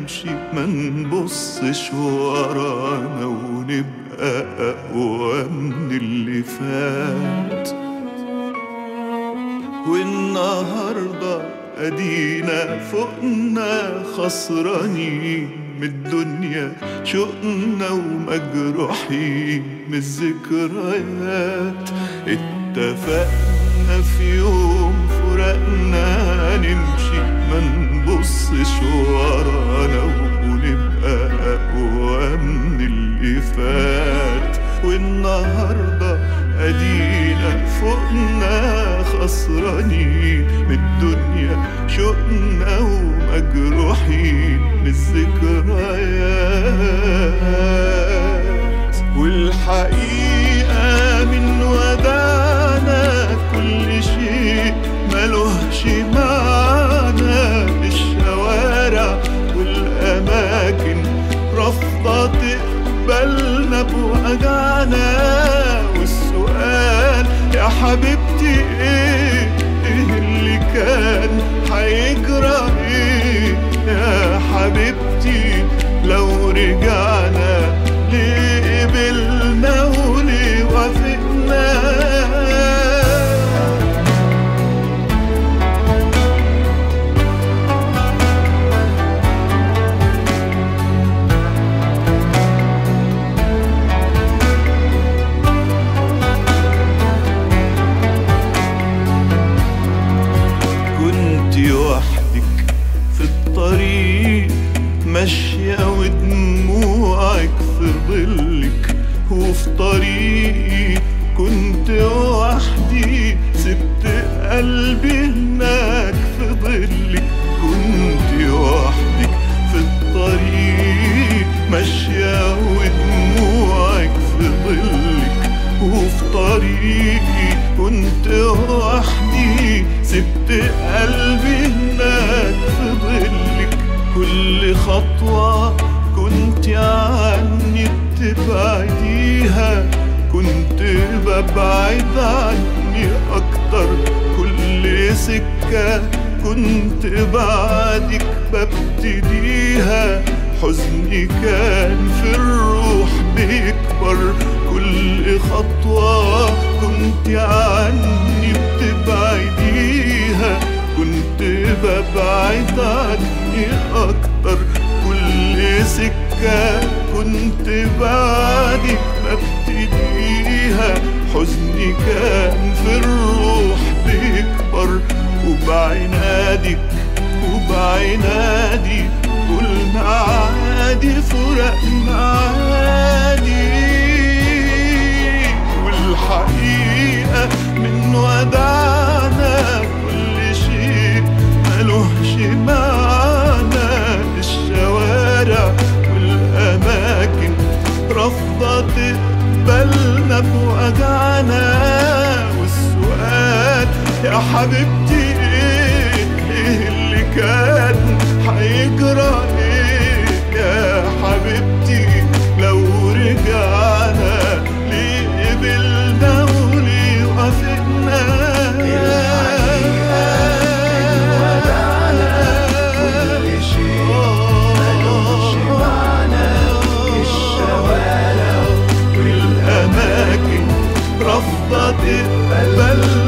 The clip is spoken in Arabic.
نمشي ما نبصش ورانا ونبقى أقوى من اللي فات. والنهاردة أدينا فوقنا خسرانين من الدنيا، شوقنا ومجروحين من الذكريات. اتفقنا في يوم فراقنا نمشي ما نبصش ورانا ونبقى أقوى من اللي فات. والنهاردة أدينا فوقنا خسرانين من الدنيا، شوقنا ومجروحين من الذكريات. والحقيقة من ودانا كل شيء ملوهش معنى. الشوارع والأماكن رافضة تقبلنا بوجعنا. والسؤال يا حبيبتي ايه اللي كان هيجرى؟ ايه يا حبيبتي لو رجعنا ليه قبلنا وليه وافقنا؟ وحدك في الطريق ماشية ودموعك في ظلك، وفي طريقي كنت وحدي سبت قلبي هناك في ظلك. كنت وحدك في الطريق ماشية ودموعك في ظلك، وفي طريقي كنت وحدي سبت قلبي هناك في ظلك. كل خطوة كنت عني بتبعديها كنت ببعد عني أكتر. كل سكة كنت بعدك ببتديها، حزني كان في الروح بيكبر. كل خطوة كنت عني بتبعديها كنت ببعد عني أكتر. كل سكة كنت بعدك ببتديها، حزني كان في الروح بيكبر. وبعنادي قلنا عادي فراقنا عادي. والحقيقة من ودعنا كل شيء ملوهش معنى. الشوارع والأماكن رافضة تقبلنا بوجعنا. والسؤال يا حبيبتي ايه اللي كان هيجرى؟ ايه يا حبيبتي لو رجعنا ليه قبلنا وليه وافقنا؟ الحقيقة من ودعنا كل شيء ملوش معنى. الشوارع والأماكن رافضة تقبلنا